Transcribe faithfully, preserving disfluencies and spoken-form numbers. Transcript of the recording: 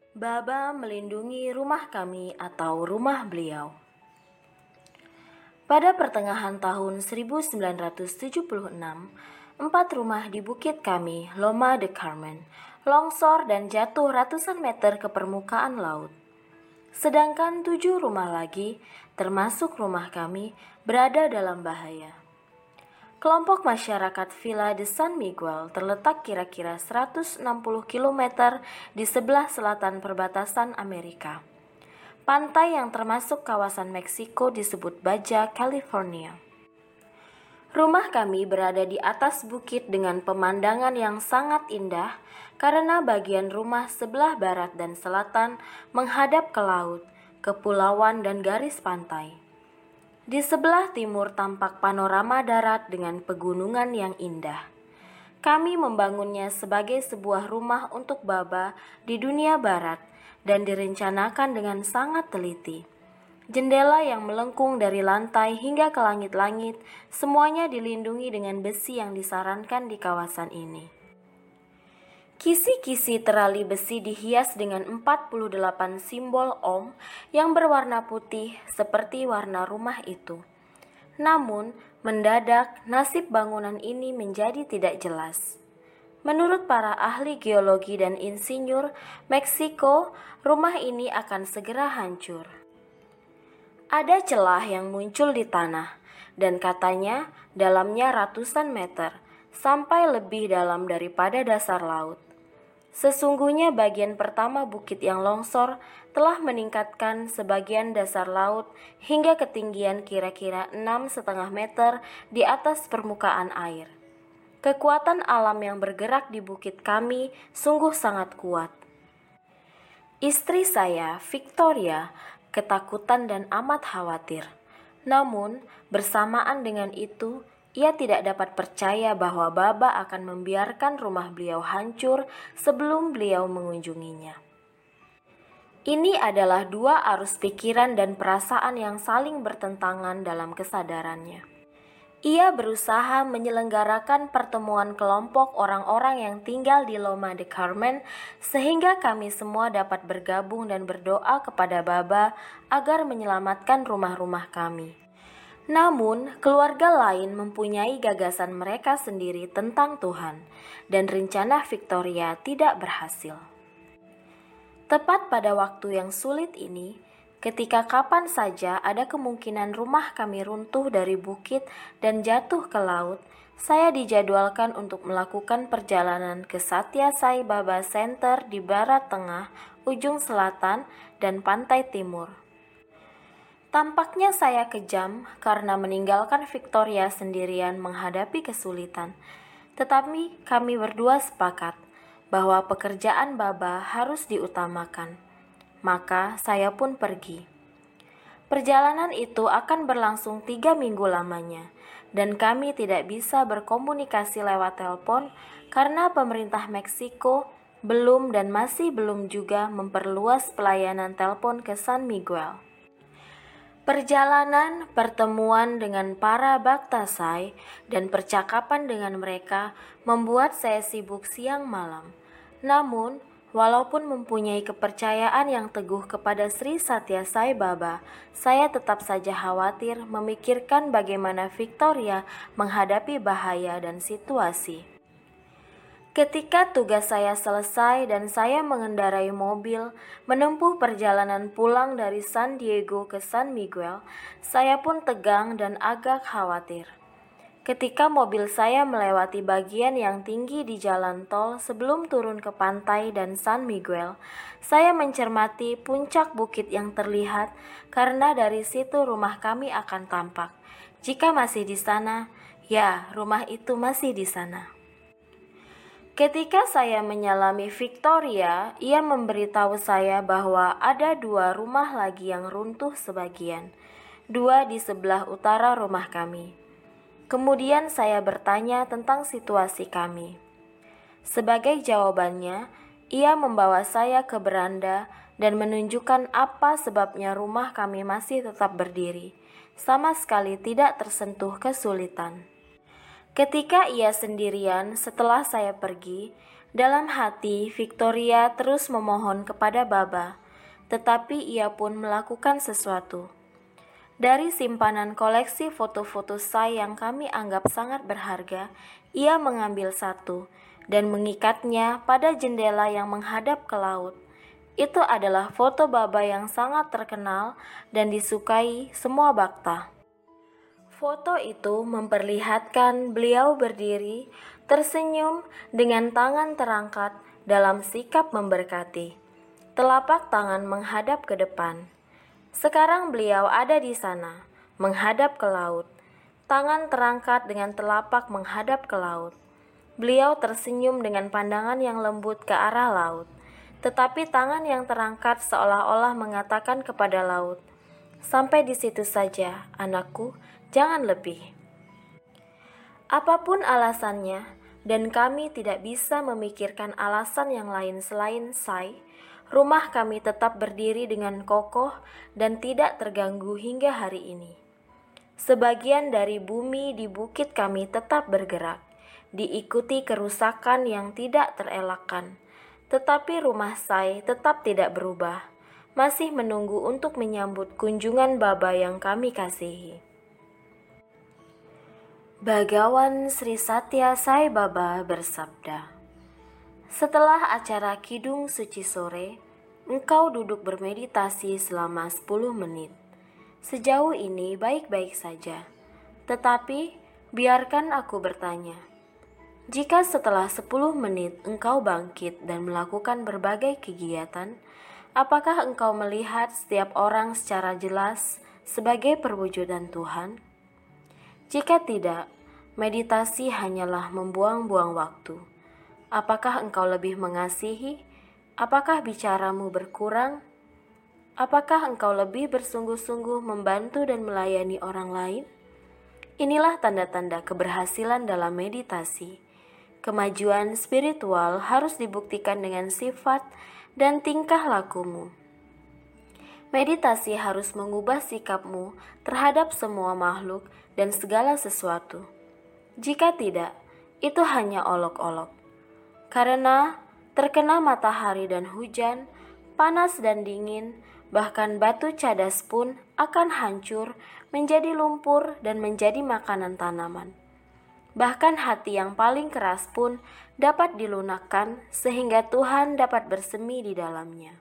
Baba melindungi rumah kami atau rumah beliau. Pada pertengahan tahun seribu sembilan ratus tujuh puluh enam, empat rumah di bukit kami, Loma de Carmen, longsor dan jatuh ratusan meter ke permukaan laut. Sedangkan tujuh rumah lagi, termasuk rumah kami, berada dalam bahaya. Kelompok masyarakat Villa de San Miguel terletak kira-kira seratus enam puluh kilometer di sebelah selatan perbatasan Amerika. Pantai yang termasuk kawasan Meksiko disebut Baja California. Rumah kami berada di atas bukit dengan pemandangan yang sangat indah karena bagian rumah sebelah barat dan selatan menghadap ke laut, kepulauan dan garis pantai. Di sebelah timur tampak panorama darat dengan pegunungan yang indah. Kami membangunnya sebagai sebuah rumah untuk Baba di dunia barat dan direncanakan dengan sangat teliti. Jendela yang melengkung dari lantai hingga ke langit-langit, semuanya dilindungi dengan besi yang disarankan di kawasan ini. Kisi-kisi terali besi dihias dengan empat puluh delapan simbol Om yang berwarna putih seperti warna rumah itu. Namun, mendadak nasib bangunan ini menjadi tidak jelas. Menurut para ahli geologi dan insinyur Meksiko, rumah ini akan segera hancur. Ada celah yang muncul di tanah, dan katanya dalamnya ratusan meter, sampai lebih dalam daripada dasar laut. Sesungguhnya bagian pertama bukit yang longsor telah meningkatkan sebagian dasar laut hingga ketinggian kira-kira enam koma lima meter di atas permukaan air. Kekuatan alam yang bergerak di bukit kami sungguh sangat kuat. Istri saya, Victoria, ketakutan dan amat khawatir. Namun, bersamaan dengan itu, ia tidak dapat percaya bahwa Baba akan membiarkan rumah beliau hancur sebelum beliau mengunjunginya. Ini adalah dua arus pikiran dan perasaan yang saling bertentangan dalam kesadarannya. Ia berusaha menyelenggarakan pertemuan kelompok orang-orang yang tinggal di Loma de Carmen sehingga kami semua dapat bergabung dan berdoa kepada Baba agar menyelamatkan rumah-rumah kami. Namun, keluarga lain mempunyai gagasan mereka sendiri tentang Tuhan, dan rencana Victoria tidak berhasil. Tepat pada waktu yang sulit ini, ketika kapan saja ada kemungkinan rumah kami runtuh dari bukit dan jatuh ke laut, saya dijadwalkan untuk melakukan perjalanan ke Satya Sai Baba Center di barat tengah, ujung selatan, dan pantai timur. Tampaknya saya kejam karena meninggalkan Victoria sendirian menghadapi kesulitan. Tetapi kami berdua sepakat bahwa pekerjaan Baba harus diutamakan. Maka saya pun pergi. Perjalanan itu akan berlangsung tiga minggu lamanya, dan kami tidak bisa berkomunikasi lewat telepon karena pemerintah Meksiko belum dan masih belum juga memperluas pelayanan telepon ke San Miguel. Perjalanan, pertemuan dengan para Bhaktasai, dan percakapan dengan mereka membuat saya sibuk siang malam. Namun, walaupun mempunyai kepercayaan yang teguh kepada Sri Satya Sai Baba, saya tetap saja khawatir memikirkan bagaimana Victoria menghadapi bahaya dan situasi. Ketika tugas saya selesai dan saya mengendarai mobil menempuh perjalanan pulang dari San Diego ke San Miguel, saya pun tegang dan agak khawatir. Ketika mobil saya melewati bagian yang tinggi di jalan tol sebelum turun ke pantai dan San Miguel, saya mencermati puncak bukit yang terlihat karena dari situ rumah kami akan tampak. Jika masih di sana, ya, rumah itu masih di sana. Ketika saya menyalami Victoria, ia memberitahu saya bahwa ada dua rumah lagi yang runtuh sebagian, dua di sebelah utara rumah kami. Kemudian saya bertanya tentang situasi kami. Sebagai jawabannya, ia membawa saya ke beranda dan menunjukkan apa sebabnya rumah kami masih tetap berdiri, sama sekali tidak tersentuh kesulitan. Ketika ia sendirian setelah saya pergi, Dalam hati, Victoria terus memohon kepada Baba, tetapi ia pun melakukan sesuatu. Dari simpanan koleksi foto-foto Sai yang kami anggap sangat berharga, ia mengambil satu dan mengikatnya pada jendela yang menghadap ke laut. Itu adalah foto Baba yang sangat terkenal dan disukai semua Bhakta. Foto itu memperlihatkan beliau berdiri, tersenyum dengan tangan terangkat dalam sikap memberkati. Telapak tangan menghadap ke depan. Sekarang beliau ada di sana, menghadap ke laut. Tangan terangkat dengan telapak menghadap ke laut. Beliau tersenyum dengan pandangan yang lembut ke arah laut. Tetapi tangan yang terangkat seolah-olah mengatakan kepada laut, "Sampai di situ saja, anakku, jangan lebih." Apapun alasannya, dan kami tidak bisa memikirkan alasan yang lain selain Sai, rumah kami tetap berdiri dengan kokoh dan tidak terganggu hingga hari ini. Sebagian dari bumi di bukit kami tetap bergerak, diikuti kerusakan yang tidak terelakkan. Tetapi rumah Sai tetap tidak berubah, masih menunggu untuk menyambut kunjungan Baba yang kami kasihi. Bhagawan Sri Satya Sai Baba bersabda, "Setelah acara Kidung Suci sore, engkau duduk bermeditasi selama sepuluh menit. Sejauh ini baik-baik saja. Tetapi biarkan aku bertanya. Jika setelah sepuluh menit engkau bangkit dan melakukan berbagai kegiatan, apakah engkau melihat setiap orang secara jelas sebagai perwujudan Tuhan? Jika tidak, meditasi hanyalah membuang-buang waktu. Apakah engkau lebih mengasihi? Apakah bicaramu berkurang? Apakah engkau lebih bersungguh-sungguh membantu dan melayani orang lain? Inilah tanda-tanda keberhasilan dalam meditasi. Kemajuan spiritual harus dibuktikan dengan sifat dan tingkah lakumu. Meditasi harus mengubah sikapmu terhadap semua makhluk dan segala sesuatu. Jika tidak, itu hanya olok-olok. Karena terkena matahari dan hujan, panas dan dingin, bahkan batu cadas pun akan hancur menjadi lumpur dan menjadi makanan tanaman. Bahkan hati yang paling keras pun dapat dilunakkan sehingga Tuhan dapat bersemi di dalamnya.